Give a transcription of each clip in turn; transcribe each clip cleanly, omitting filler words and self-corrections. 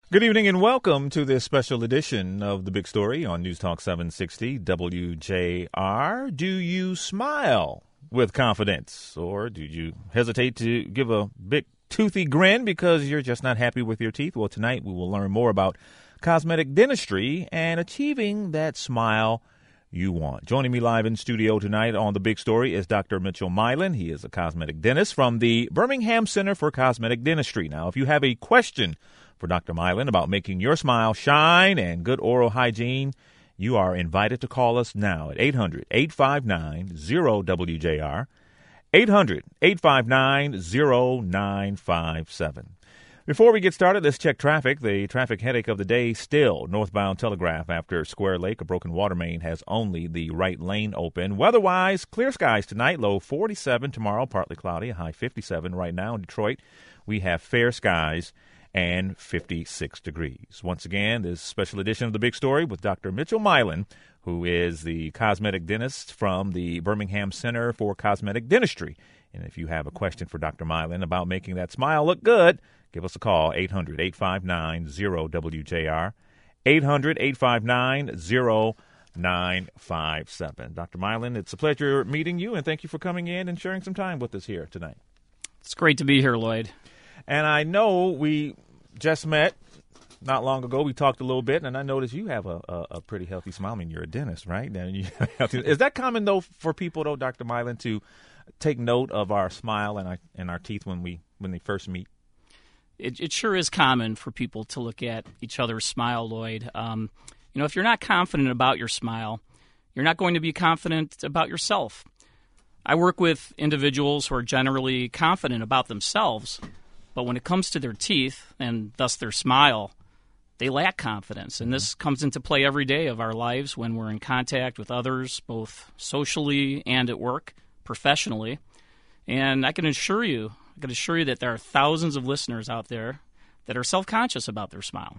Good evening and welcome to this special edition of The Big Story on News Talk 760 WJR. Do you smile with confidence, or do you hesitate to give a big toothy grin because you're just not happy with your teeth? Well, tonight we will learn more about cosmetic dentistry and achieving that smile you want. Joining me live in studio tonight on The Big Story is Dr. Mitchell Milan. He is a cosmetic dentist from the Birmingham Center for Cosmetic Dentistry. Now, if you have a question for Dr. Milan about making your smile shine and good oral hygiene, you are invited to call us now at 800-859-0WJR, 800-859-0957. Before we get started, let's check traffic. The traffic headache of the day still northbound Telegraph after Square Lake. A broken water main has only the right lane open. Weather-wise, clear skies tonight, low 47. Tomorrow, partly cloudy, a high 57. Right now in Detroit, we have fair skies and 56 degrees. Once again, this special edition of The Big Story with Dr. Mitchell Milan, who is the cosmetic dentist from the Birmingham Center for Cosmetic Dentistry. And if you have a question for Dr. Milan about making that smile look good, give us a call, 800-859-0WJR, 800-859-0957. Dr. Milan, it's a pleasure meeting you, and thank you for coming in and sharing some time with us here tonight. It's great to be here, Lloyd. And I know we just met not long ago. We talked a little bit, and I noticed you have a pretty healthy smile. I mean, you're a dentist, right? Is that common, though, for people, though, Dr. Milan, to take note of our smile and our teeth when they first meet? It sure is common for people to look at each other's smile, Lloyd. If you're not confident about your smile, you're not going to be confident about yourself. I work with individuals who are generally confident about themselves, but when it comes to their teeth, and thus their smile, they lack confidence. And this comes into play every day of our lives when we're in contact with others, both socially and at work, professionally. And I can assure you that there are thousands of listeners out there that are self-conscious about their smile.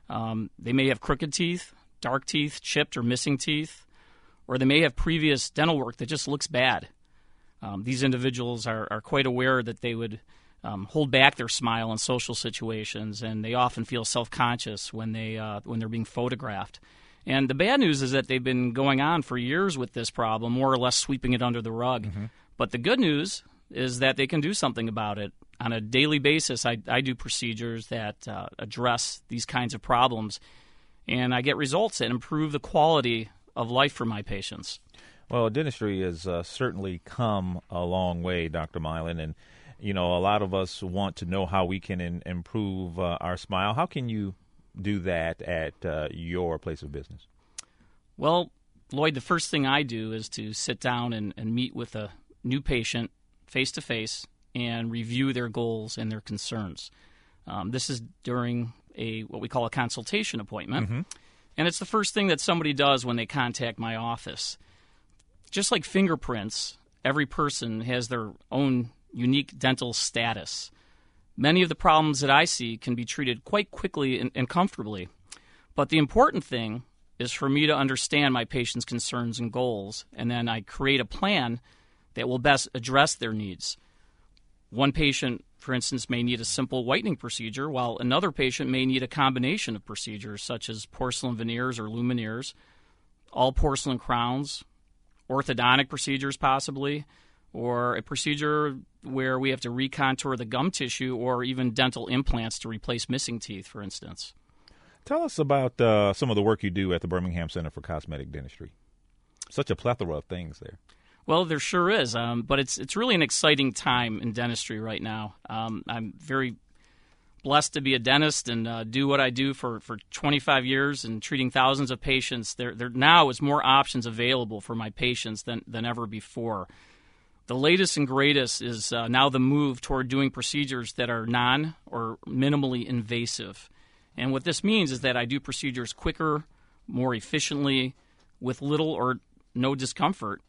They may have crooked teeth, dark teeth, chipped or missing teeth, or they may have previous dental work that just looks bad. These individuals are quite aware that they would hold back their smile in social situations, and they often feel self-conscious when they're being photographed. And the bad news is that they've been going on for years with this problem, more or less sweeping it under the rug. But the good news is that they can do something about it. On a daily basis, I do procedures that address these kinds of problems, and I get results that improve the quality of life for my patients. Well, dentistry has certainly come a long way, Dr. Milan, and a lot of us want to know how we can improve our smile. How can you do that at your place of business? Well, Lloyd, the first thing I do is to sit down and meet with a new patient face-to-face and review their goals and their concerns. This is during what we call a consultation appointment, and it's the first thing that somebody does when they contact my office. Just like fingerprints, every person has their own unique dental status. Many of the problems that I see can be treated quite quickly and comfortably. But the important thing is for me to understand my patient's concerns and goals, and then I create a plan that will best address their needs. One patient, for instance, may need a simple whitening procedure, while another patient may need a combination of procedures such as porcelain veneers or lumineers, all porcelain crowns, orthodontic procedures possibly, or a procedure where we have to recontour the gum tissue, or even dental implants to replace missing teeth, for instance. Tell us about some of the work you do at the Birmingham Center for Cosmetic Dentistry. Such a plethora of things there. Well, there sure is, but it's really an exciting time in dentistry right now. I'm very blessed to be a dentist and do what I do for 25 years and treating thousands of patients. There now is more options available for my patients than ever before. The latest and greatest is now the move toward doing procedures that are non- or minimally invasive. And what this means is that I do procedures quicker, more efficiently, with little or no discomfort.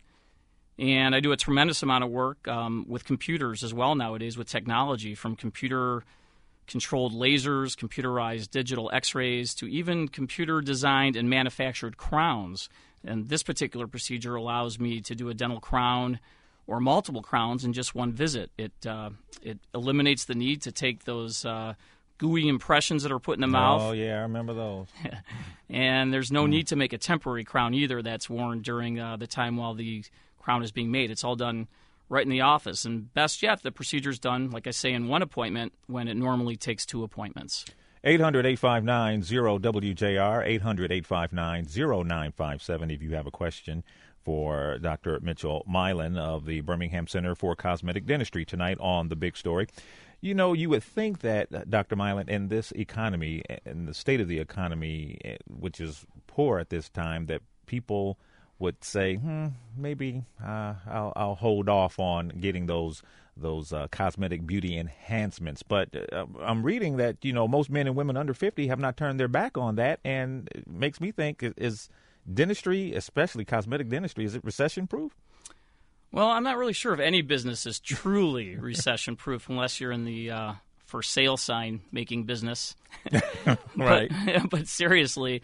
And I do a tremendous amount of work with computers as well nowadays with technology, from computer-controlled lasers, computerized digital x-rays, to even computer-designed and manufactured crowns. And this particular procedure allows me to do a dental crown or multiple crowns in just one visit. It eliminates the need to take those gooey impressions that are put in the mouth. Oh, yeah, I remember those. And there's no need to make a temporary crown either that's worn during the time while the crown is being made. It's all done right in the office. And best yet, the procedure's done, like I say, in one appointment when it normally takes 2 appointments. 800-859-0WJR, 800-859-0957 if you have a question for Dr. Mitchell Milan of the Birmingham Center for Cosmetic Dentistry tonight on The Big Story. You know, you would think that, Dr. Milan, in this economy, in the state of the economy, which is poor at this time, that people would say, maybe I'll hold off on getting those cosmetic beauty enhancements. But I'm reading that, you know, most men and women under 50 have not turned their back on that, and it makes me think, is dentistry, especially cosmetic dentistry, is it recession-proof? Well, I'm not really sure if any business is truly recession-proof unless you're in the for sale sign making business. Right. But seriously,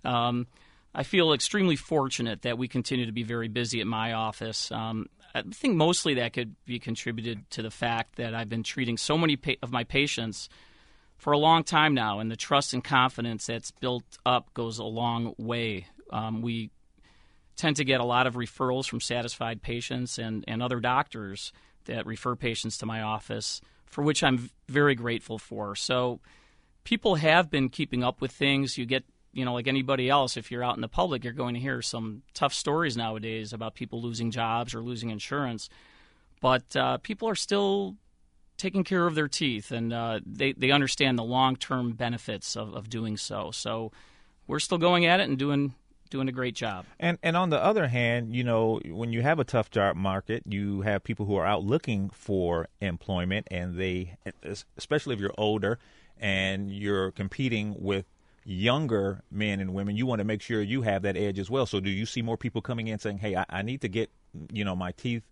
I feel extremely fortunate that we continue to be very busy at my office. I think mostly that could be contributed to the fact that I've been treating so many of my patients for a long time now, and the trust and confidence that's built up goes a long way. We tend to get a lot of referrals from satisfied patients and other doctors that refer patients to my office, for which I'm very grateful for. So people have been keeping up with things. You get, you know, like anybody else, if you're out in the public, you're going to hear some tough stories nowadays about people losing jobs or losing insurance. But people are still taking care of their teeth, and they understand the long-term benefits of doing so. So we're still going at it and doing a great job. And on the other hand, you know, when you have a tough job market, you have people who are out looking for employment, and they, especially if you're older and you're competing with younger men and women, you want to make sure you have that edge as well. So do you see more people coming in saying, hey, I need to get, you know, my teeth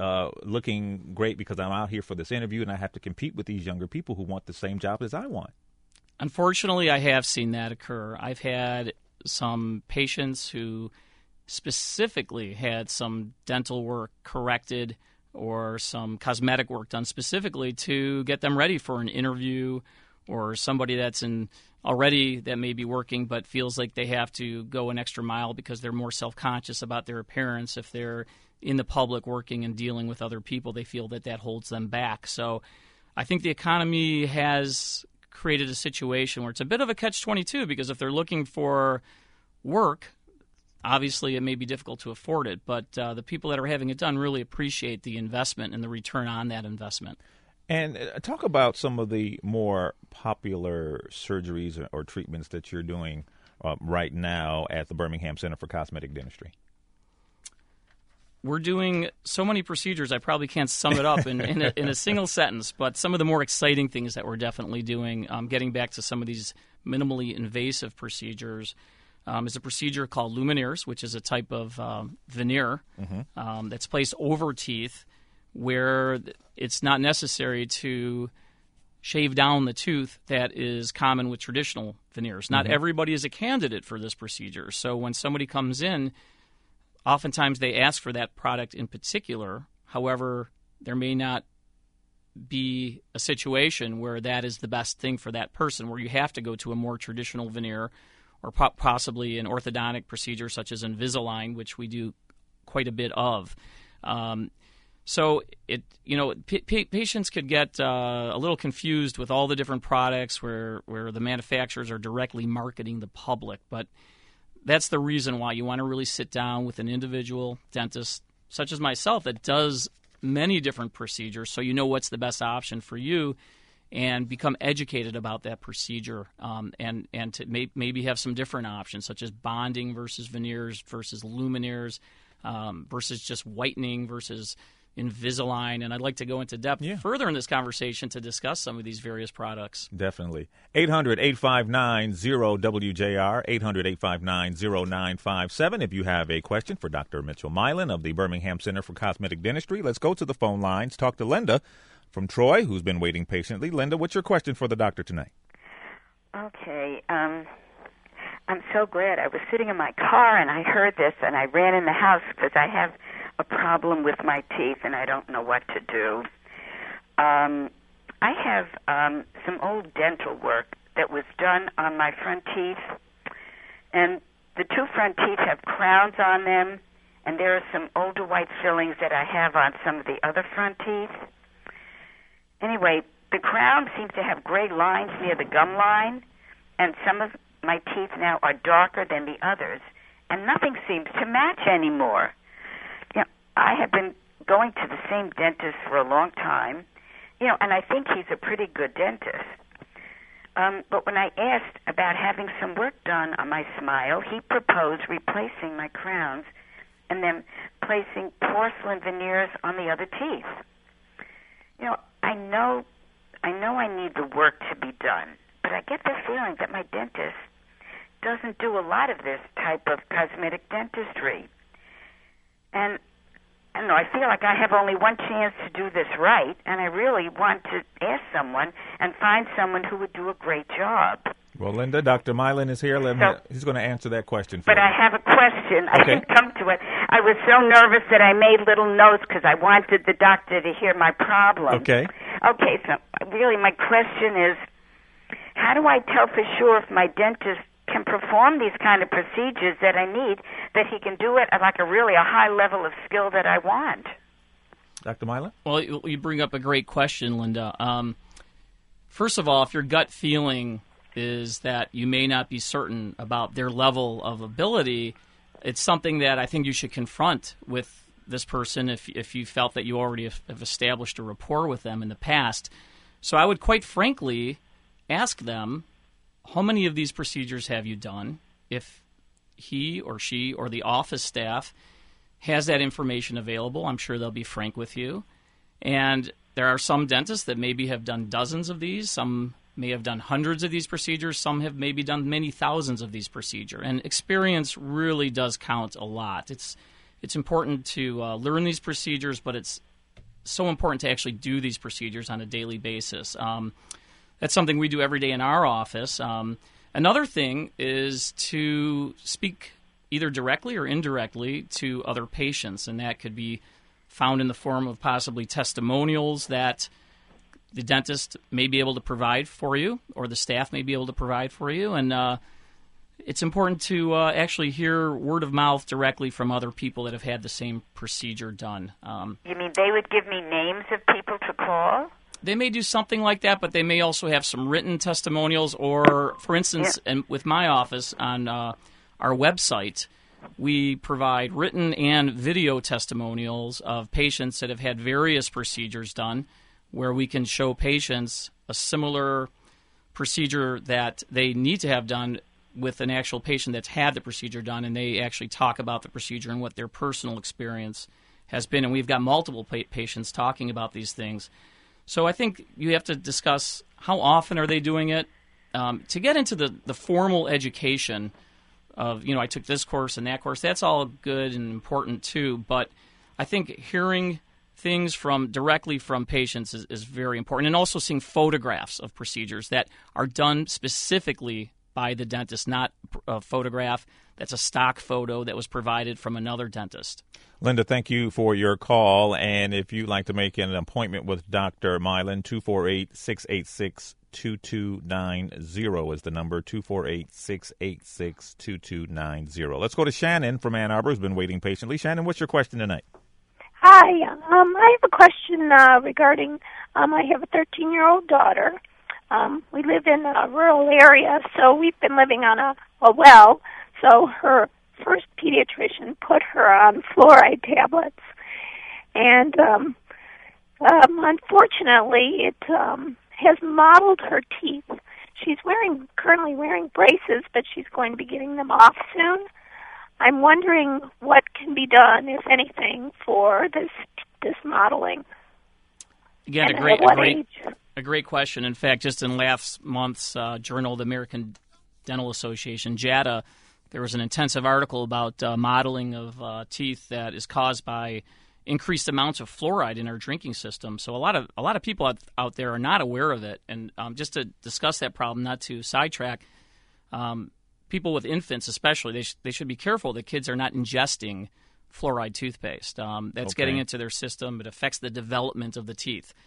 looking great because I'm out here for this interview and I have to compete with these younger people who want the same job as I want? Unfortunately, I have seen that occur. I've had some patients who specifically had some dental work corrected or some cosmetic work done specifically to get them ready for an interview, or somebody that's already that may be working but feels like they have to go an extra mile because they're more self-conscious about their appearance. If they're in the public working and dealing with other people, they feel that holds them back. So I think the economy has created a situation where it's a bit of a catch-22, because if they're looking for work, obviously it may be difficult to afford it, but the people that are having it done really appreciate the investment and the return on that investment. And talk about some of the more popular surgeries or treatments that you're doing right now at the Birmingham Center for Cosmetic Dentistry. We're doing so many procedures, I probably can't sum it up in a single sentence, but some of the more exciting things that we're definitely doing, getting back to some of these minimally invasive procedures, is a procedure called Lumineers, which is a type of veneer that's placed over teeth, where it's not necessary to shave down the tooth that is common with traditional veneers. Not everybody is a candidate for this procedure. So when somebody comes in, oftentimes they ask for that product in particular. However, there may not be a situation where that is the best thing for that person, where you have to go to a more traditional veneer or possibly an orthodontic procedure such as Invisalign, which we do quite a bit of. So patients could get a little confused with all the different products where the manufacturers are directly marketing the public. But that's the reason why you want to really sit down with an individual dentist, such as myself, that does many different procedures, so you know what's the best option for you, and become educated about that procedure, and to maybe have some different options, such as bonding versus veneers versus lumineers, versus just whitening versus Invisalign. And I'd like to go into depth further in this conversation to discuss some of these various products. Definitely. 800-859-0WJR, 800-859-0957. If you have a question for Dr. Mitchell Milan of the Birmingham Center for Cosmetic Dentistry, let's go to the phone lines. Talk to Linda from Troy, who's been waiting patiently. Linda, what's your question for the doctor tonight? Okay. I'm so glad. I was sitting in my car and I heard this, and I ran in the house because I have a problem with my teeth and I don't know what to do. I have some old dental work that was done on my front teeth, and the two front teeth have crowns on them, and there are some older white fillings that I have on some of the other front teeth. Anyway, the crown seems to have gray lines near the gum line, and some of my teeth now are darker than the others, and nothing seems to match anymore. You know, I have been going to the same dentist for a long time, and I think he's a pretty good dentist. But when I asked about having some work done on my smile, he proposed replacing my crowns and then placing porcelain veneers on the other teeth. I know I need the work to be done, but I get the feeling that my dentist doesn't do a lot of this type of cosmetic dentistry. And I don't know, I feel like I have only one chance to do this right, and I really want to ask someone and find someone who would do a great job. Well, Linda, Dr. Milan is here. He's going to answer that question for you. But I have a question. Okay. I didn't come to it. I was so nervous that I made little notes because I wanted the doctor to hear my problem. Okay. Okay, so really my question is, how do I tell for sure if my dentist can perform these kind of procedures that I need, that he can do it at like a high level of skill that I want? Dr. Milan? Well, you bring up a great question, Linda. First of all, if your gut feeling is that you may not be certain about their level of ability, it's something that I think you should confront with this person if you felt that you already have established a rapport with them in the past. So I would quite frankly ask them, how many of these procedures have you done? If he or she or the office staff has that information available, I'm sure they'll be frank with you. And there are some dentists that maybe have done dozens of these. Some may have done hundreds of these procedures. Some have maybe done many thousands of these procedures. And experience really does count a lot. It's important to learn these procedures, but it's so important to actually do these procedures on a daily basis. That's something we do every day in our office. Another thing is to speak either directly or indirectly to other patients, and that could be found in the form of possibly testimonials that the dentist may be able to provide for you or the staff may be able to provide for you. And it's important to actually hear word of mouth directly from other people that have had the same procedure done. You mean they would give me names of people to call? They may do something like that, but they may also have some written testimonials. Or, for instance, and with my office on our website, we provide written and video testimonials of patients that have had various procedures done, where we can show patients a similar procedure that they need to have done with an actual patient that's had the procedure done, and they actually talk about the procedure and what their personal experience has been. And we've got multiple patients talking about these things. So I think you have to discuss how often are they doing it. To get into the formal education of, I took this course and that course, that's all good and important too. But I think hearing things directly from patients is very important. And also seeing photographs of procedures that are done specifically by the dentist, not a photograph that's a stock photo that was provided from another dentist. Linda, thank you for your call. And if you'd like to make an appointment with Dr. Milan, 248-686-2290 is the number, 248-686-2290. Let's go to Shannon from Ann Arbor, who's been waiting patiently. Shannon, what's your question tonight? Hi. I have a question regarding, I have a 13-year-old daughter. We live in a rural area, so we've been living on a well. So her first pediatrician put her on fluoride tablets. And unfortunately, it has mottled her teeth. She's currently wearing braces, but she's going to be getting them off soon. I'm wondering what can be done, if anything, for this mottling. Again, a great question. In fact, just in last month's Journal of the American Dental Association, JADA, there was an intensive article about mottling of teeth that is caused by increased amounts of fluoride in our drinking system. So a lot of people out there are not aware of it. And just to discuss that problem, not to sidetrack, people with infants especially, they should be careful that kids are not ingesting fluoride toothpaste. That's getting into their system. It affects the development of the teeth.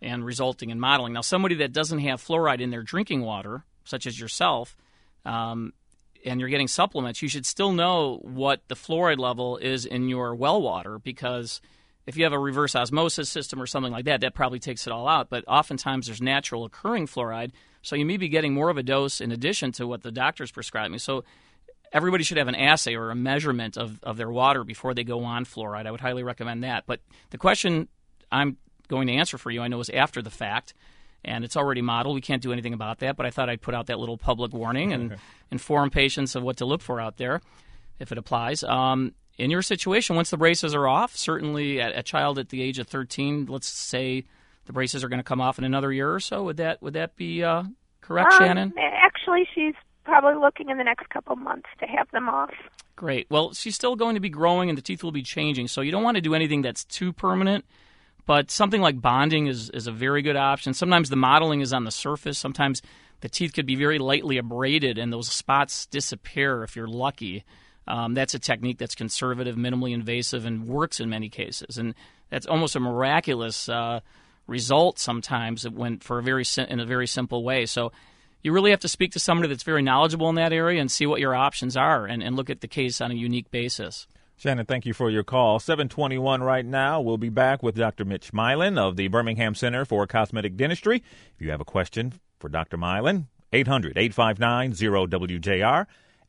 and resulting in mottling. Now, somebody that doesn't have fluoride in their drinking water, such as yourself, and you're getting supplements, you should still know what the fluoride level is in your well water, because if you have a reverse osmosis system or something like that, that probably takes it all out. But oftentimes there's natural occurring fluoride, so you may be getting more of a dose in addition to what the doctor's prescribing. So everybody should have an assay or a measurement of their water before they go on fluoride. I would highly recommend that. But the question I'm going to answer for you, I know, is after the fact, and it's already modeled. We can't do anything about that, but I thought I'd put out that little public warning and inform patients of what to look for out there if it applies. In your situation, once the braces are off, certainly a child at the age of 13, let's say the braces are going to come off in another year or so, would that be correct, Shannon? Actually, she's probably looking in the next couple months to have them off. Great. Well, she's still going to be growing and the teeth will be changing, so you don't want to do anything that's too permanent. But something like bonding is a very good option. Sometimes the modeling is on the surface. Sometimes the teeth could be very lightly abraded and those spots disappear if you're lucky. That's a technique that's conservative, minimally invasive, and works in many cases. And that's almost a miraculous result sometimes in a very simple way. So you really have to speak to somebody that's very knowledgeable in that area and see what your options are and look at the case on a unique basis. Shannon, thank you for your call. 7:21 right now. We'll be back with Dr. Mitch Milan of the Birmingham Center for Cosmetic Dentistry. If you have a question for Dr. Milan, 800-859-0WJR,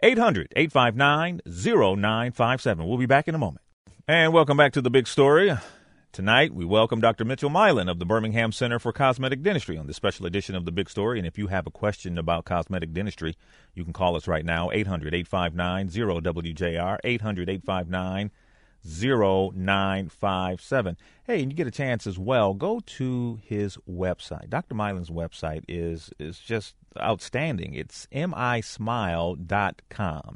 800-859-0957. We'll be back in a moment. And welcome back to The Big Story. Tonight, we welcome Dr. Mitchell Milan of the Birmingham Center for Cosmetic Dentistry on this special edition of The Big Story. And if you have a question about cosmetic dentistry, you can call us right now, 800-859-0WJR, 800-859-0957. Hey, and you get a chance as well, go to his website. Dr. Milan's website is just outstanding. It's mismile.com,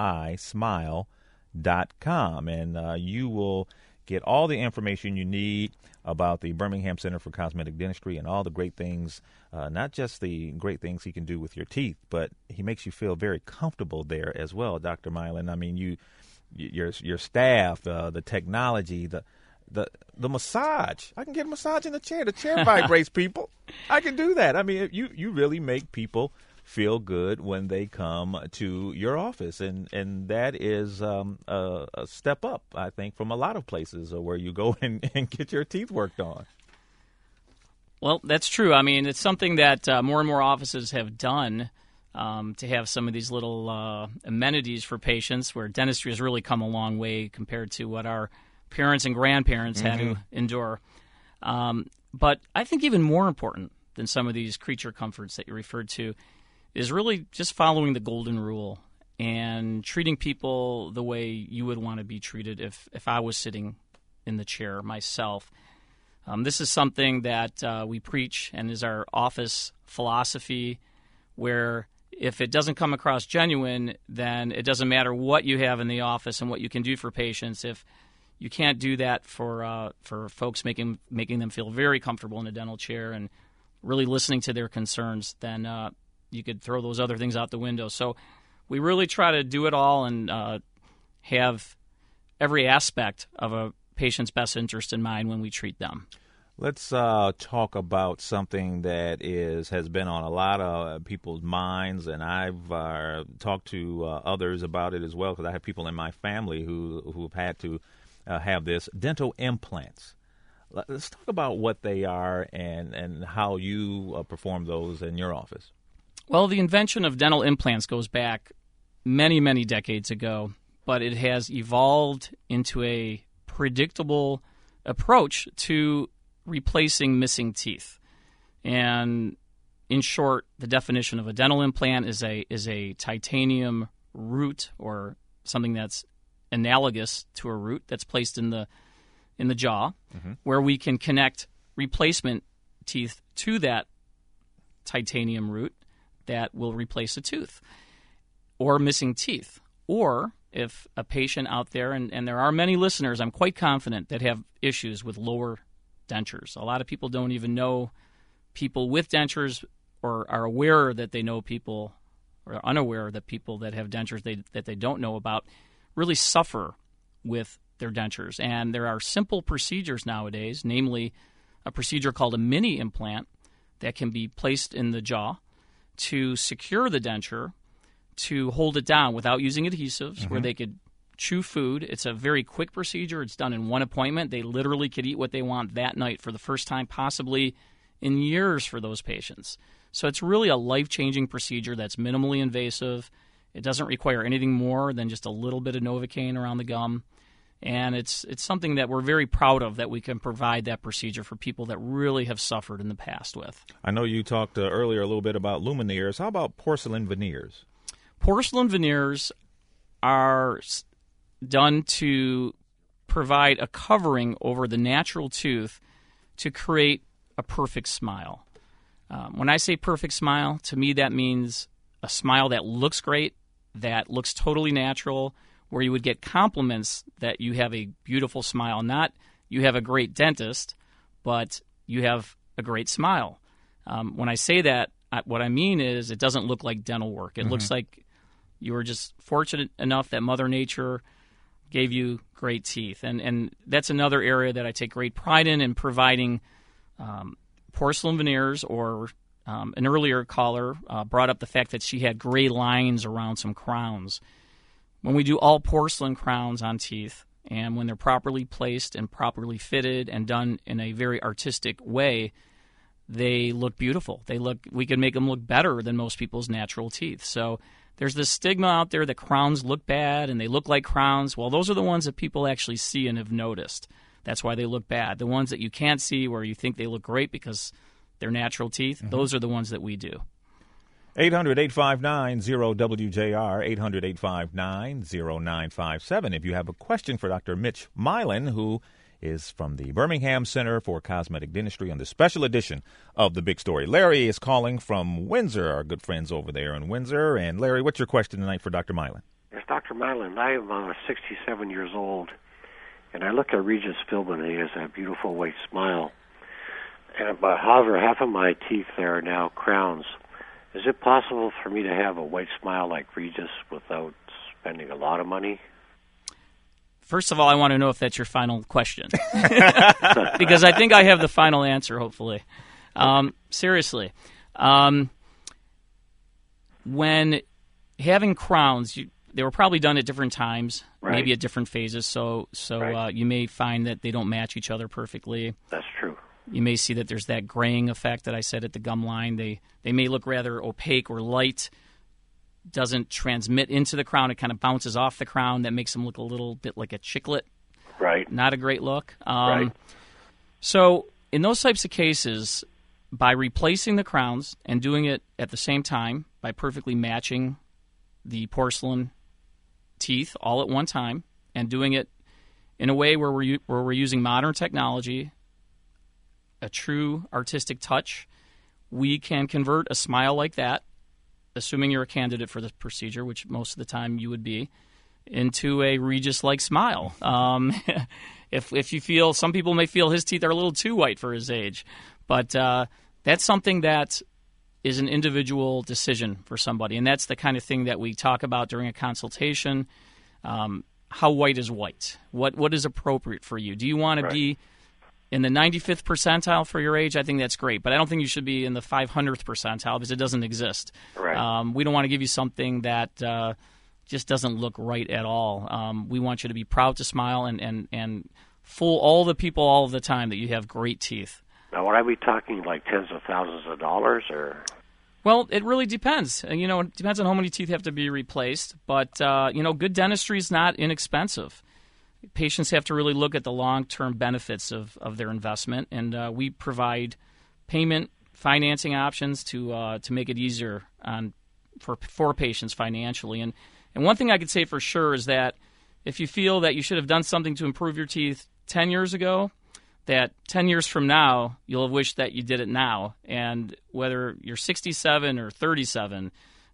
mismile.com, and you will get all the information you need about the Birmingham Center for Cosmetic Dentistry and all the great things, not just the great things he can do with your teeth, but he makes you feel very comfortable there as well, Dr. Milan. I mean, your staff, the technology, the massage. I can get a massage in the chair. The chair vibrates people. I can do that. I mean, you really make people feel good when they come to your office, and that is a step up, I think, from a lot of places where you go and get your teeth worked on. Well, that's true. I mean, it's something that more and more offices have done to have some of these little amenities for patients, where dentistry has really come a long way compared to what our parents and grandparents had to endure. But I think even more important than some of these creature comforts that you referred to is really just following the golden rule and treating people the way you would want to be treated if I was sitting in the chair myself. This is something that we preach and is our office philosophy, where if it doesn't come across genuine, then it doesn't matter what you have in the office and what you can do for patients. If you can't do that for folks, making them feel very comfortable in a dental chair and really listening to their concerns, then you could throw those other things out the window. So we really try to do it all and have every aspect of a patient's best interest in mind when we treat them. Let's talk about something that has been on a lot of people's minds, and I've talked to others about it as well, because I have people in my family who've had to have this, dental implants. Let's talk about what they are and how you perform those in your office. Well, the invention of dental implants goes back many, many decades ago, but it has evolved into a predictable approach to replacing missing teeth. And in short, the definition of a dental implant is a titanium root, or something that's analogous to a root that's placed in the jaw, where we can connect replacement teeth to that titanium root that will replace a tooth or missing teeth. Or if a patient out there, and there are many listeners, I'm quite confident, that have issues with lower dentures. A lot of people don't even know people with dentures, or are aware that they know people, or are unaware that people that have dentures that they don't know about really suffer with their dentures. And there are simple procedures nowadays, namely a procedure called a mini implant that can be placed in the jaw to secure the denture, to hold it down without using adhesives, where they could chew food. It's a very quick procedure. It's done in one appointment. They literally could eat what they want that night for the first time, possibly in years for those patients. So it's really a life-changing procedure that's minimally invasive. It doesn't require anything more than just a little bit of Novocaine around the gum. And it's something that we're very proud of, that we can provide that procedure for people that really have suffered in the past with. I know you talked earlier a little bit about lumineers. How about porcelain veneers? Porcelain veneers are done to provide a covering over the natural tooth to create a perfect smile. When I say perfect smile, to me that means a smile that looks great, that looks totally natural, where you would get compliments that you have a beautiful smile. Not you have a great dentist, but you have a great smile. When I say that, what I mean is it doesn't look like dental work. It looks like you were just fortunate enough that Mother Nature gave you great teeth. And that's another area that I take great pride in providing porcelain veneers, or an earlier caller brought up the fact that she had gray lines around some crowns. When we do all porcelain crowns on teeth, and when they're properly placed and properly fitted and done in a very artistic way, they look beautiful. We can make them look better than most people's natural teeth. So there's this stigma out there that crowns look bad and they look like crowns. Well, those are the ones that people actually see and have noticed. That's why they look bad. The ones that you can't see, where you think they look great because they're natural teeth, those are the ones that we do. 800-859-0WJR, 800-859-0957. If you have a question for Dr. Mitch Milan, who is from the Birmingham Center for Cosmetic Dentistry on the special edition of The Big Story. Larry is calling from Windsor, our good friends over there in Windsor. And Larry, what's your question tonight for Dr. Milan? Yes, Dr. Milan, I am 67 years old, and I look at Regis Philbin, and he has a beautiful white smile. However, half of my teeth there are now crowns. Is it possible for me to have a white smile like Regis without spending a lot of money? First of all, I want to know if that's your final question. Because I think I have the final answer, hopefully. Seriously. When having crowns, they were probably done at different times, maybe at different phases, so you may find that they don't match each other perfectly. That's true. You may see that there's that graying effect that I said at the gum line. They may look rather opaque or light, doesn't transmit into the crown. It kind of bounces off the crown. That makes them look a little bit like a chiclet. Right. Not a great look. Right. So in those types of cases, by replacing the crowns and doing it at the same time, by perfectly matching the porcelain teeth all at one time and doing it in a way where we're using modern technology, a true artistic touch, we can convert a smile like that, assuming you're a candidate for the procedure, which most of the time you would be, into a Regis-like smile. If you feel, some people may feel his teeth are a little too white for his age, but that's something that is an individual decision for somebody, and that's the kind of thing that we talk about during a consultation. How white is white? What is appropriate for you? Do you want to be in the 95th percentile for your age? I think that's great, but I don't think you should be in the 500th percentile because it doesn't exist. Right. We don't want to give you something that just doesn't look right at all. We want you to be proud to smile and fool all the people all of the time that you have great teeth. Now, would I be talking like tens of thousands of dollars, or? Well, it really depends. It depends on how many teeth have to be replaced, but good dentistry is not inexpensive. Patients have to really look at the long-term benefits of their investment, and we provide payment financing options to make it easier for patients financially. And one thing I could say for sure is that if you feel that you should have done something to improve your teeth 10 years ago, that 10 years from now, you'll have wished that you did it now. And whether you're 67 or 37,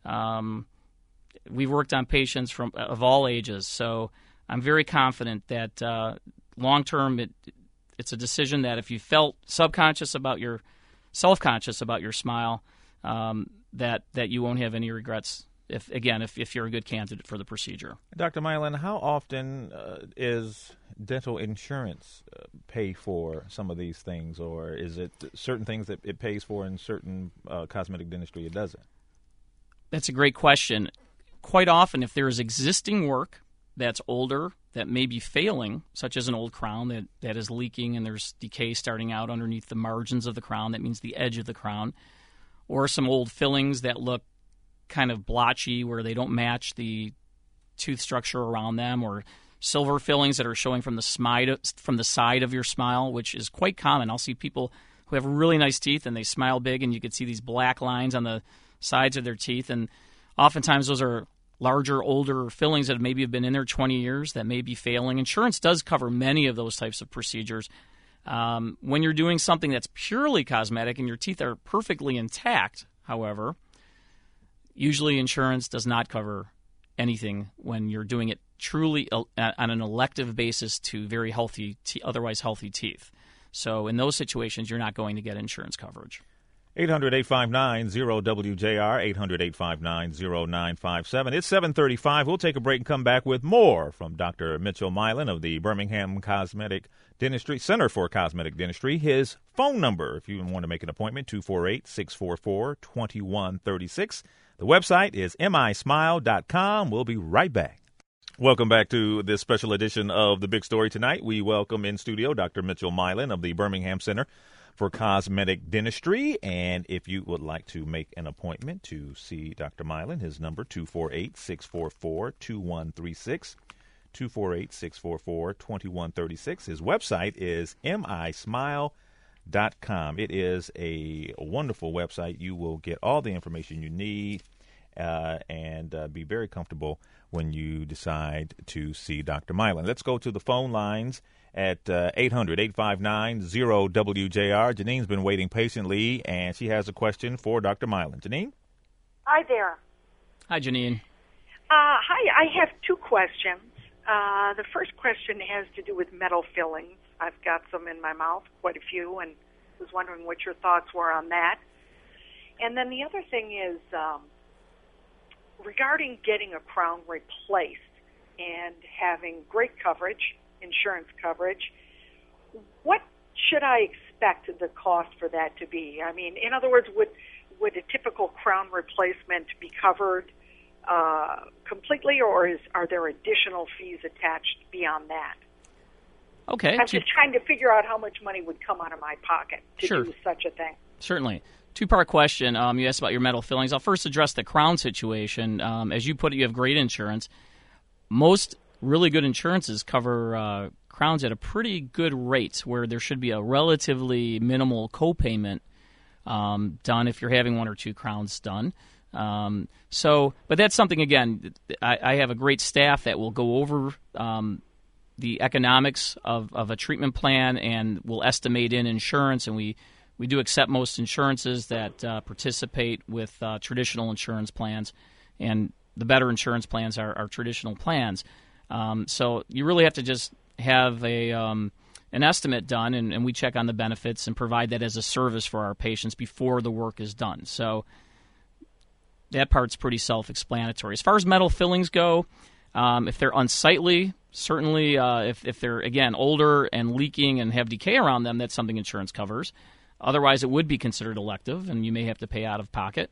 we've worked on patients of all ages. So I'm very confident that long-term it's a decision that if you felt self-conscious about your smile, that you won't have any regrets if you're a good candidate for the procedure. Dr. Milan, how often is dental insurance pay for some of these things, or is it certain things that it pays for in certain cosmetic dentistry it doesn't? That's a great question. Quite often, if there is existing work that's older, that may be failing, such as an old crown that is leaking and there's decay starting out underneath the margins of the crown, that means the edge of the crown, or some old fillings that look kind of blotchy where they don't match the tooth structure around them, or silver fillings that are showing from the side of your smile, which is quite common. I'll see people who have really nice teeth and they smile big, and you can see these black lines on the sides of their teeth, and oftentimes those are larger, older fillings that maybe have been in there 20 years that may be failing. Insurance does cover many of those types of procedures. When you're doing something that's purely cosmetic and your teeth are perfectly intact, however, usually insurance does not cover anything when you're doing it truly on an elective basis to very healthy, otherwise healthy teeth. So in those situations, you're not going to get insurance coverage. 800-859-0WJR, 800-859-0957. It's 7:35. We'll take a break and come back with more from Dr. Mitchell Milan of the Birmingham Cosmetic Dentistry Center for Cosmetic Dentistry. His phone number, if you want to make an appointment, 248-644-2136. The website is mismile.com. We'll be right back. Welcome back to this special edition of The Big Story tonight. We welcome in studio Dr. Mitchell Milan of the Birmingham Center for Cosmetic Dentistry. And if you would like to make an appointment to see Dr. Milan, his number 248-644-2136, 248-644-2136. His website is mismile.com. It is a wonderful website. You will get all the information you need and be very comfortable when you decide to see Dr. Milan. Let's go to the phone lines at 800-859-0WJR. Janine's been waiting patiently, and she has a question for Dr. Milan. Janine? Hi there. Hi, Janine. Hi, I have two questions. The first question has to do with metal fillings. I've got some in my mouth, quite a few, and was wondering what your thoughts were on that. And then the other thing is regarding getting a crown replaced and having great coverage, insurance coverage, what should I expect the cost for that to be? I mean, in other words, would a typical crown replacement be covered completely, or are there additional fees attached beyond that? Okay. I'm just trying to figure out how much money would come out of my pocket to do such a thing. Certainly. Two-part question. You asked about your metal fillings. I'll first address the crown situation. As you put it, you have great insurance. Most really good insurances cover crowns at a pretty good rate, where there should be a relatively minimal copayment done if you're having one or two crowns done. But that's something, again, I have a great staff that will go over the economics of a treatment plan and will estimate in insurance, and we do accept most insurances that participate with traditional insurance plans, and the better insurance plans are traditional plans. So you really have to just have an estimate done, and we check on the benefits and provide that as a service for our patients before the work is done. So that part's pretty self-explanatory. As far as metal fillings go, if they're unsightly, certainly if they're, again, older and leaking and have decay around them, that's something insurance covers. Otherwise, it would be considered elective, and you may have to pay out of pocket.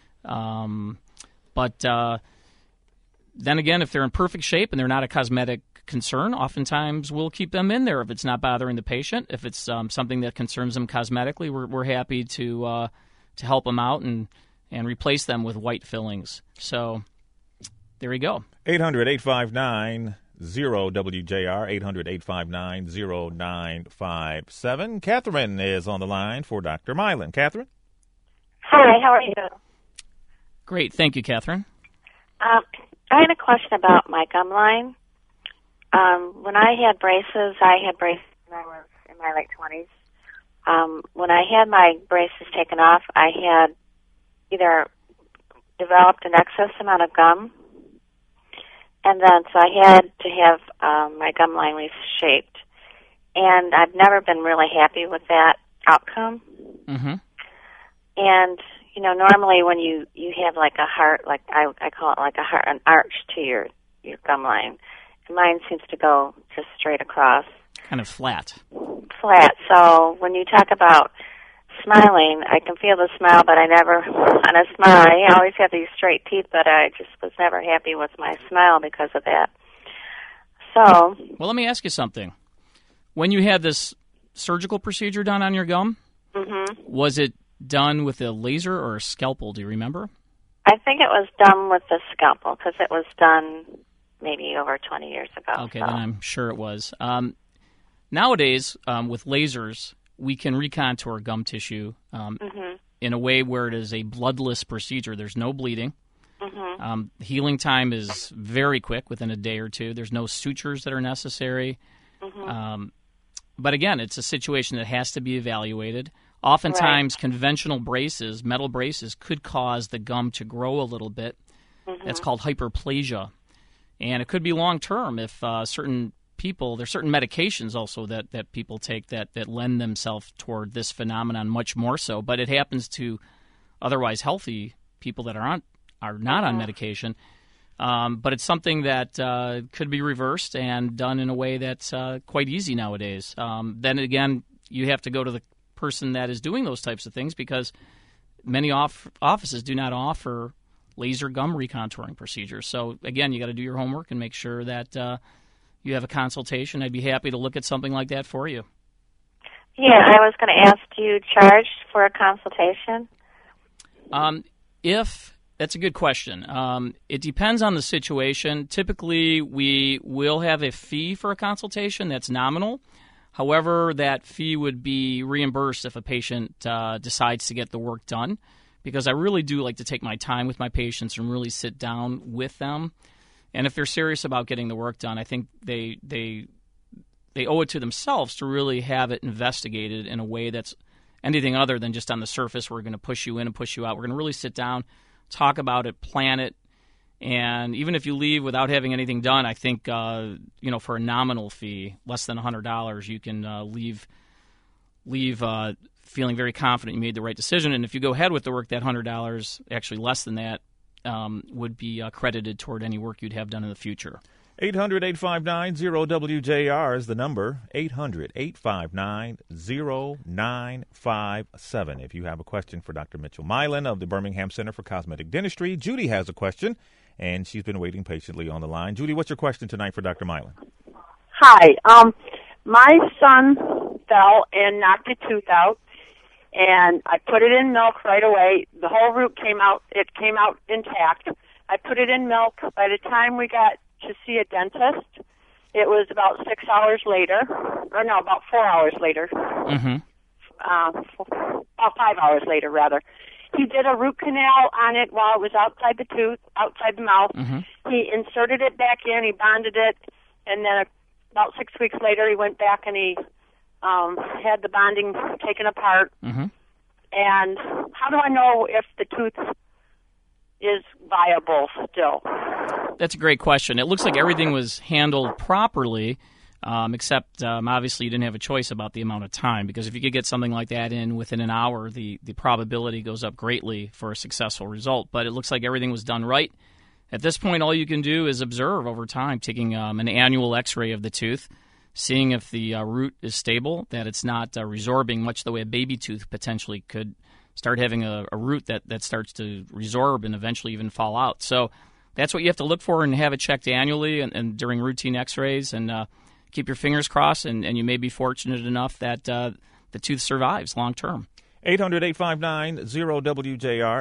But then again, if they're in perfect shape and they're not a cosmetic concern, oftentimes we'll keep them in there if it's not bothering the patient. If it's something that concerns them cosmetically, we're happy to help them out and replace them with white fillings. So there you go. 800-859-0WJR, 800-859-0957. Catherine is on the line for Dr. Milan. Catherine? Hi, how are you? Great. Thank you, Catherine. I had a question about my gum line. When I had braces when I was in my late 20s. When I had my braces taken off, I had either developed an excess amount of gum, and then so I had to have my gum line reshaped. And I've never been really happy with that outcome. Mm-hmm. And, normally when you have like a heart, like I call it like a heart, an arch to your gum line. And mine seems to go just straight across. Kind of flat. Flat. So when you talk about smiling, I can feel the smile, but I never want to smile. I always have these straight teeth, but I just was never happy with my smile because of that. So. Well, let me ask you something. When you had this surgical procedure done on your gum, was it done with a laser or a scalpel? Do you remember? I think it was done with the scalpel because it was done maybe over 20 years ago. Okay, then I'm sure it was. Nowadays, with lasers, we can recontour gum tissue in a way where it is a bloodless procedure. There's no bleeding. Healing time is very quick, within a day or two. There's no sutures that are necessary. But again, it's a situation that has to be evaluated. Oftentimes, conventional braces, metal braces, could cause the gum to grow a little bit. That's called hyperplasia. And it could be long-term if certain people, there's certain medications also that people take that lend themselves toward this phenomenon much more so. But it happens to otherwise healthy people that are not on medication. But it's something that could be reversed and done in a way that's quite easy nowadays. Then again, you have to go to the person that is doing those types of things because many offices do not offer laser gum recontouring procedures. So again, you got to do your homework and make sure that you have a consultation. I'd be happy to look at something like that for you. Yeah, I was going to ask, do you charge for a consultation? That's a good question. It depends on the situation. Typically, we will have a fee for a consultation that's nominal. However, that fee would be reimbursed if a patient decides to get the work done, because I really do like to take my time with my patients and really sit down with them. And if they're serious about getting the work done, I think they owe it to themselves to really have it investigated in a way that's anything other than just on the surface. We're going to push you in and push you out. We're going to really sit down, talk about it, plan it, and even if you leave without having anything done, I think for a nominal fee, less than $100, you can leave feeling very confident you made the right decision. And if you go ahead with the work, that $100, actually less than that, would be credited toward any work you'd have done in the future. 800-859-0WJR is the number, 800-859-0957. If you have a question for Dr. Mitchell Milan of the Birmingham Center for Cosmetic Dentistry, Judy has a question, and she's been waiting patiently on the line. Judy, what's your question tonight for Dr. Milan? Hi. My son fell and knocked a tooth out, and I put it in milk right away. The whole root came out. It came out intact. I put it in milk. By the time we got to see a dentist, it was about 6 hours later, or no, about 4 hours later. About 5 hours later, rather. He did a root canal on it while it was outside the tooth, outside the mouth. He inserted it back in, he bonded it, and then about 6 weeks later he went back and he had the bonding taken apart. And how do I know if the tooth is viable still? That's a great question. It looks like everything was handled properly, except obviously you didn't have a choice about the amount of time, because if you could get something like that in within an hour, the probability goes up greatly for a successful result. But it looks like everything was done right. At this point, all you can do is observe over time, taking an annual x-ray of the tooth, seeing if the root is stable, that it's not resorbing much the way a baby tooth potentially could start having a root that starts to resorb and eventually even fall out. So that's what you have to look for and have it checked annually and during routine x-rays, and keep your fingers crossed, and you may be fortunate enough that the tooth survives long term. 800-859-0WJR,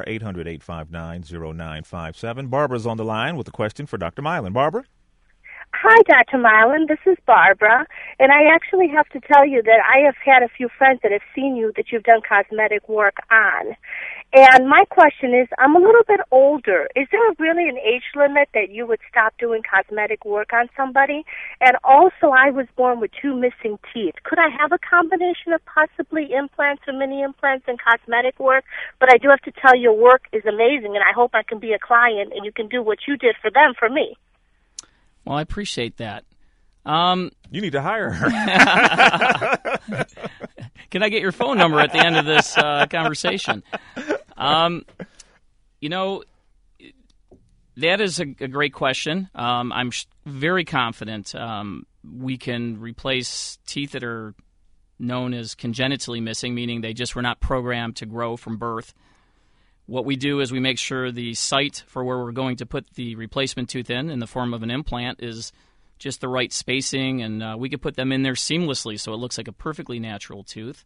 800-859-0957. Barbara's on the line with a question for Dr. Milan. Barbara? Hi, Dr. Milan. This is Barbara, and I actually have to tell you that I have had a few friends that have seen you that you've done cosmetic work on. And my question is, I'm a little bit older. Is there really an age limit that you would stop doing cosmetic work on somebody? And also, I was born with 2 missing teeth. Could I have a combination of possibly implants or mini implants and cosmetic work? But I do have to tell you, your work is amazing, and I hope I can be a client and you can do what you did for them for me. Well, I appreciate that. You need to hire her. Can I get your phone number at the end of this conversation? That is a great question. I'm very confident we can replace teeth that are known as congenitally missing, meaning they just were not programmed to grow from birth. What we do is we make sure the site for where we're going to put the replacement tooth in the form of an implant is just the right spacing, and we could put them in there seamlessly so it looks like a perfectly natural tooth.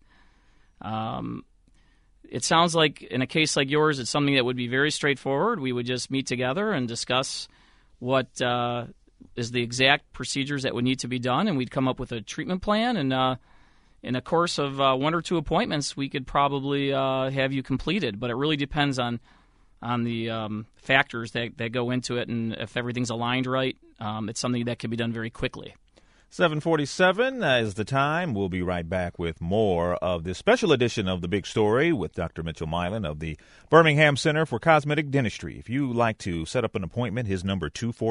It sounds like in a case like yours, it's something that would be very straightforward. We would just meet together and discuss what is the exact procedures that would need to be done, and we'd come up with a treatment plan. And in a course of 1 or 2 appointments, we could probably have you completed. But it really depends on the factors that go into it, and if everything's aligned right, it's something that can be done very quickly. 7:47 is the time. We'll be right back with more of this special edition of The Big Story with Dr. Mitchell Milan of the Birmingham Center for Cosmetic Dentistry. If you'd like to set up an appointment, his number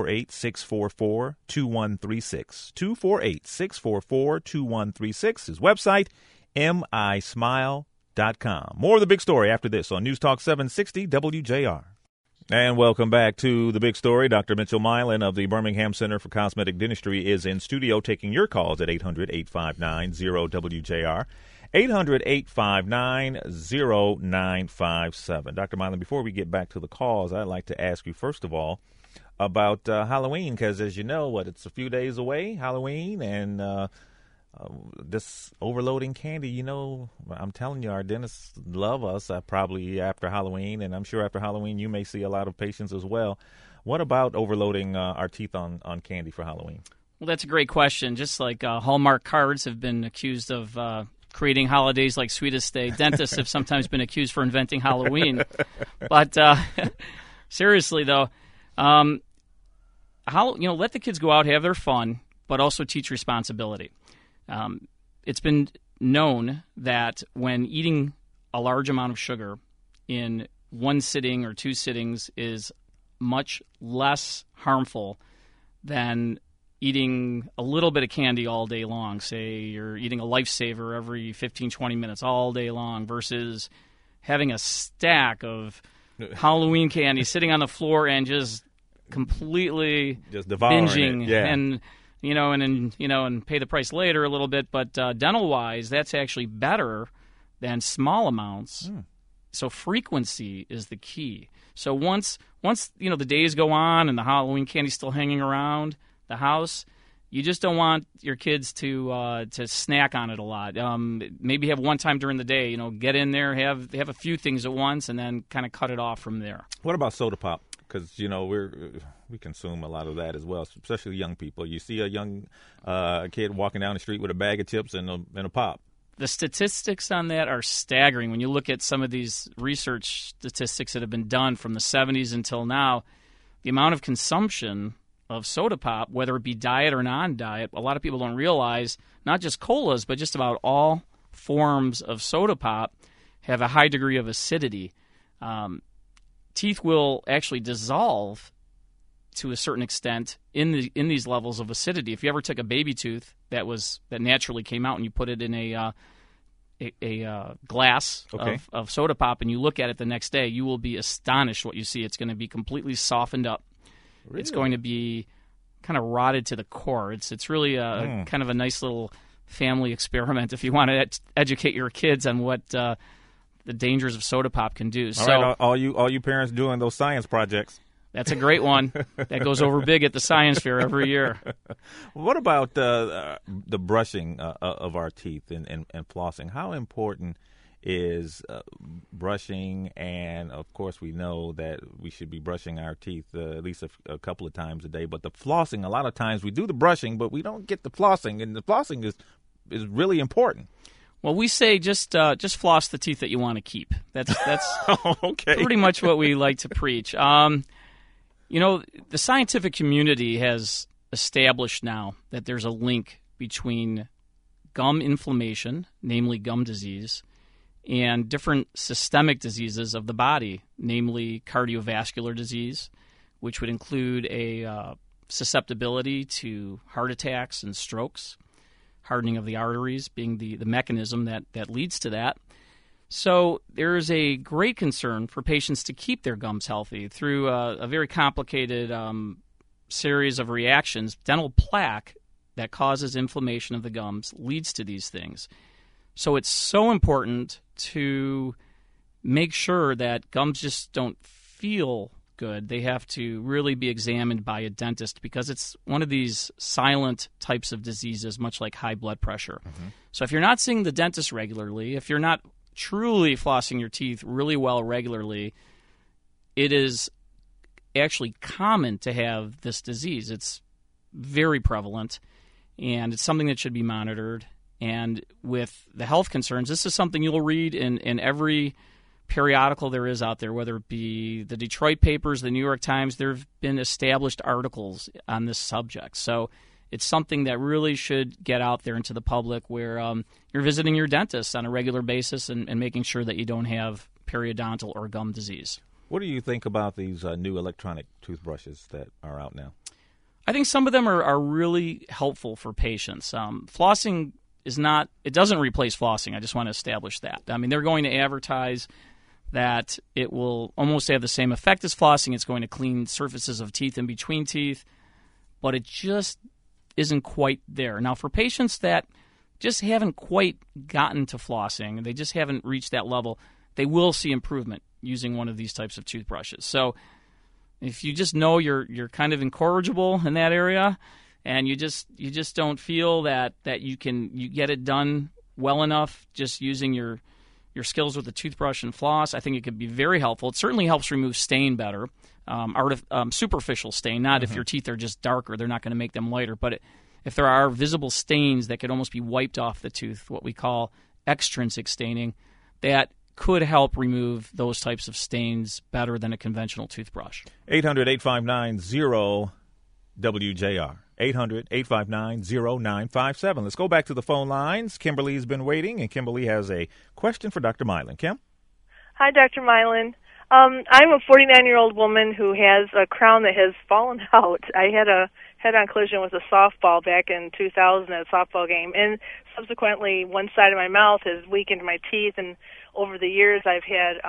248-644-2136. 248-644-2136. His website, mismile.com. More of The Big Story after this on News Talk 760 WJR. And welcome back to The Big Story. Dr. Mitchell Milan of the Birmingham Center for Cosmetic Dentistry is in studio taking your calls at 800-859-0WJR, 800-859-0957. Dr. Milan, before we get back to the calls, I'd like to ask you, first of all, about Halloween, because as you know, it's a few days away, Halloween, and this overloading candy, I'm telling you, our dentists love us probably after Halloween, and I'm sure after Halloween you may see a lot of patients as well. What about overloading our teeth on candy for Halloween? Well, that's a great question. Just like Hallmark cards have been accused of creating holidays like Sweetest Day, dentists have sometimes been accused for inventing Halloween. But seriously, though, let the kids go out, have their fun, but also teach responsibility. It's been known that when eating a large amount of sugar in 1 sitting or 2 sittings is much less harmful than eating a little bit of candy all day long. Say you're eating a Lifesaver every 15, 20 minutes all day long versus having a stack of Halloween candy sitting on the floor and just completely binging it. Yeah. And pay the price later a little bit, but dental-wise, that's actually better than small amounts. So frequency is the key. So once the days go on and the Halloween candy's still hanging around the house, you just don't want your kids to snack on it a lot. Maybe have one time during the day. Get in there, have a few things at once, and then kind of cut it off from there. What about soda pop? Because we consume a lot of that as well, especially young people. You see a young kid walking down the street with a bag of chips and a pop. The statistics on that are staggering. When you look at some of these research statistics that have been done from the 70s until now, the amount of consumption of soda pop, whether it be diet or non-diet, a lot of people don't realize not just colas, but just about all forms of soda pop have a high degree of acidity. Teeth will actually dissolve to a certain extent in these levels of acidity. If you ever took a baby tooth that naturally came out and you put it in a glass of soda pop and you look at it the next day, you will be astonished what you see. It's going to be completely softened up. Really? It's going to be kind of rotted to the core. It's really kind of a nice little family experiment if you want to educate your kids on what the dangers of soda pop can do. All you parents doing those science projects. That's a great one. That goes over big at the science fair every year. What about the brushing of our teeth and flossing? How important is brushing? And, of course, we know that we should be brushing our teeth at least a couple of times a day. But the flossing, a lot of times we do the brushing, but we don't get the flossing. And the flossing is really important. Well, we say just floss the teeth that you want to keep. That's okay. Pretty much what we like to preach. The scientific community has established now that there's a link between gum inflammation, namely gum disease, and different systemic diseases of the body, namely cardiovascular disease, which would include a susceptibility to heart attacks and strokes, hardening of the arteries being the mechanism that leads to that. So there is a great concern for patients to keep their gums healthy through a very complicated series of reactions. Dental plaque that causes inflammation of the gums leads to these things. So it's so important to make sure that gums just don't feel good. They have to really be examined by a dentist because it's one of these silent types of diseases, much like high blood pressure. Mm-hmm. So if you're not seeing the dentist regularly, if you're not truly flossing your teeth really well regularly, it is actually common to have this disease. It's very prevalent, and it's something that should be monitored. And with the health concerns, this is something you'll read in every periodical there is out there, whether it be the Detroit papers, the New York Times. There have been established articles on this subject. So it's something that really should get out there into the public where you're visiting your dentist on a regular basis and making sure that you don't have periodontal or gum disease. What do you think about these new electronic toothbrushes that are out now? I think some of them are really helpful for patients. Flossing it doesn't replace flossing. I just want to establish that. I mean, they're going to advertise that it will almost have the same effect as flossing. It's going to clean surfaces of teeth in between teeth, but it just isn't quite there. Now, for patients that just haven't quite gotten to flossing, they just haven't reached that level, they will see improvement using one of these types of toothbrushes. So if you just know you're kind of incorrigible in that area and you just don't feel that you get it done well enough just using your skills with the toothbrush and floss, I think it could be very helpful. It certainly helps remove stain better, superficial stain, not if your teeth are just darker. They're not going to make them lighter. But if there are visible stains that could almost be wiped off the tooth, what we call extrinsic staining, that could help remove those types of stains better than a conventional toothbrush. 800-859-0-WJR. 800-859-0957. Let's go back to the phone lines. Kimberly's been waiting, and Kimberly has a question for Dr. Milan. Kim? Hi, Dr. Milan. I'm a 49-year-old woman who has a crown that has fallen out. I had a head-on collision with a softball back in 2000 at a softball game, and subsequently one side of my mouth has weakened my teeth, and over the years I've had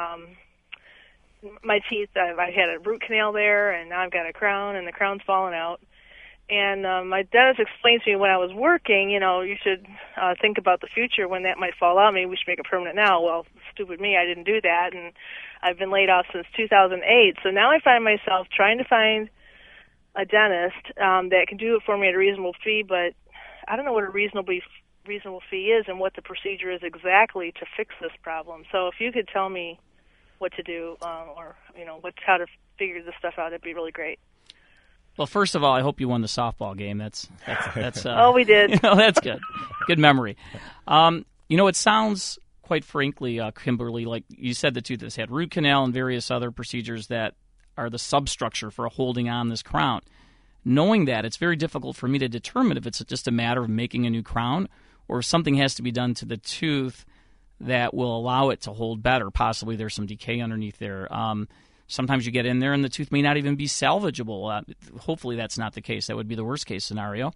my teeth, I've had a root canal there, and now I've got a crown, and the crown's fallen out. And my dentist explained to me when I was working, you should think about the future when that might fall out. Maybe we should make it permanent now. Well, stupid me, I didn't do that, and I've been laid off since 2008. So now I find myself trying to find a dentist that can do it for me at a reasonable fee, but I don't know what a reasonable fee is and what the procedure is exactly to fix this problem. So if you could tell me what to do or how to figure this stuff out, it'd be really great. Well, first of all, I hope you won the softball game. That's oh, we did. That's good. Good memory. It sounds, quite frankly, Kimberly, like you said, the tooth has had root canal and various other procedures that are the substructure for holding on this crown. Knowing that, it's very difficult for me to determine if it's just a matter of making a new crown or if something has to be done to the tooth that will allow it to hold better. Possibly there's some decay underneath there. Sometimes you get in there and the tooth may not even be salvageable. Hopefully that's not the case. That would be the worst case scenario.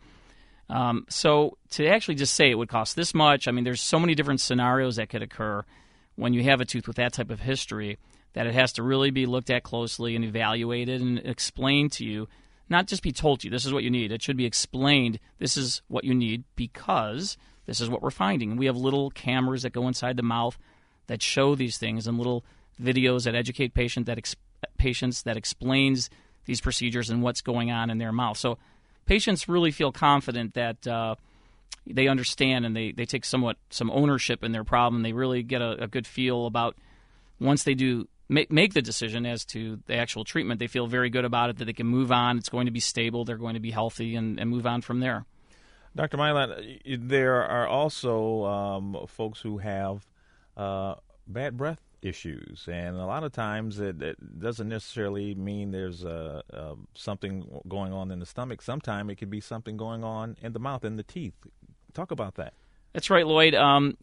So to actually just say it would cost this much, I mean, there's so many different scenarios that could occur when you have a tooth with that type of history that it has to really be looked at closely and evaluated and explained to you, not just be told to you, this is what you need. It should be explained, this is what you need because this is what we're finding. And we have little cameras that go inside the mouth that show these things and little videos that educate patients that explains these procedures and what's going on in their mouth. So patients really feel confident that they understand and they take some ownership in their problem. They really get a good feel about once they do make the decision as to the actual treatment, they feel very good about it, that they can move on. It's going to be stable. They're going to be healthy and move on from there. Dr. Milan, there are also folks who have bad breath issues, and a lot of times it doesn't necessarily mean there's something going on in the stomach. Sometimes it could be something going on in the mouth, in the teeth. Talk about that. That's right, Lloyd.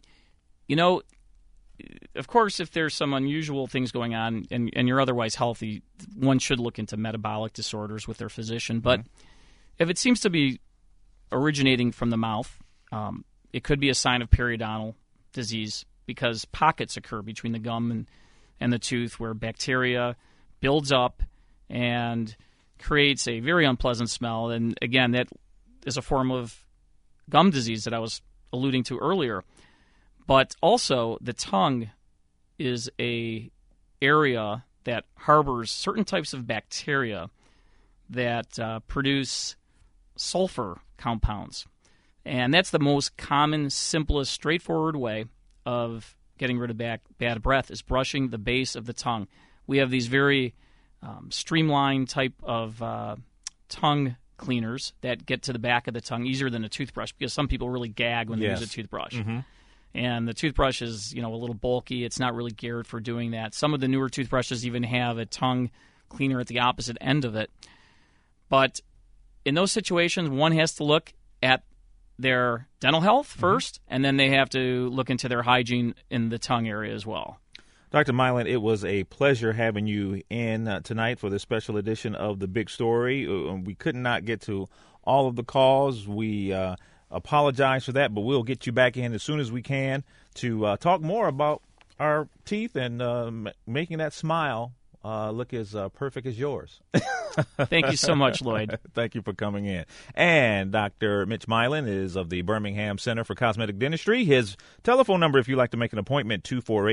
Of course, if there's some unusual things going on and you're otherwise healthy, one should look into metabolic disorders with their physician. But if it seems to be originating from the mouth, it could be a sign of periodontal disease because pockets occur between the gum and the tooth where bacteria builds up and creates a very unpleasant smell. And again, that is a form of gum disease that I was alluding to earlier. But also, the tongue is a area that harbors certain types of bacteria that produce sulfur compounds. And that's the most common, simplest, straightforward way of getting rid of bad breath is brushing the base of the tongue. We have these very streamlined type of tongue cleaners that get to the back of the tongue easier than a toothbrush, because some people really gag when they use a toothbrush. Mm-hmm. And the toothbrush is, a little bulky. It's not really geared for doing that. Some of the newer toothbrushes even have a tongue cleaner at the opposite end of it. But in those situations, one has to look at their dental health first, and then they have to look into their hygiene in the tongue area as well. Dr. Milan, it was a pleasure having you in tonight for this special edition of The Big Story. We could not get to all of the calls. We apologize for that, but we'll get you back in as soon as we can to talk more about our teeth and making that smile look as perfect as yours. Thank you so much, Lloyd. Thank you for coming in. And Dr. Mitch Milan is of the Birmingham Center for Cosmetic Dentistry. His telephone number, if you'd like to make an appointment,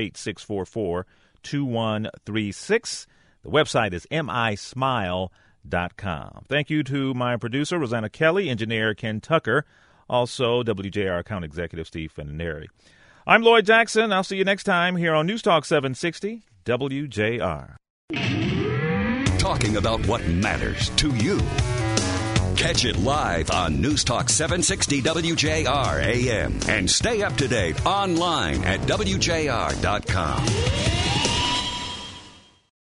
248-644-2136. The website is mismile.com. Thank you to my producer, Rosanna Kelly, engineer Ken Tucker, also WJR account executive Steve Fennineri. I'm Lloyd Jackson. I'll see you next time here on News Talk 760 WJR. Talking about what matters to you. Catch it live on News Talk 760 WJR AM and stay up to date online at WJR.com.